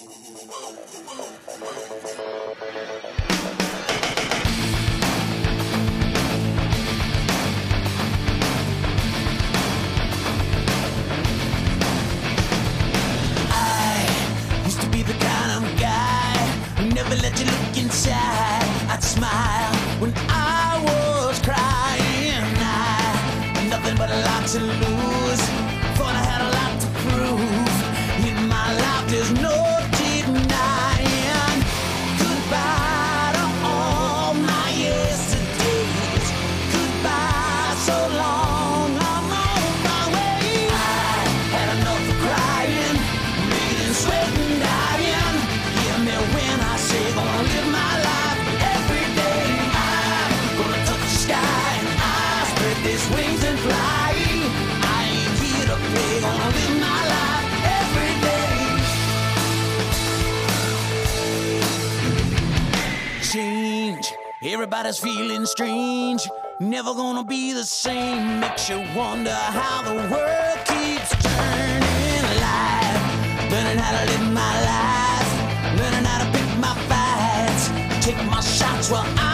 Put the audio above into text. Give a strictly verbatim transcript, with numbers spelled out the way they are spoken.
Let you look inside. I'd smile when I was crying. I had nothing but a lot to lose. Thought I had a lot to prove. In my life there's no denying. Goodbye to all my yesterdays. Goodbye, so long, I'm on my way. I had enough of crying, bleeding, sweating, dying. Hear me when I say gonna live my life every day. I'm gonna touch the sky and I spread these wings and fly. I ain't here to play, gonna live my life every day. Change, everybody's feeling strange. Never gonna be the same. Makes you wonder how the world keeps turning. Life, learning how to live my life, learning how to pick my fights, take my shots while I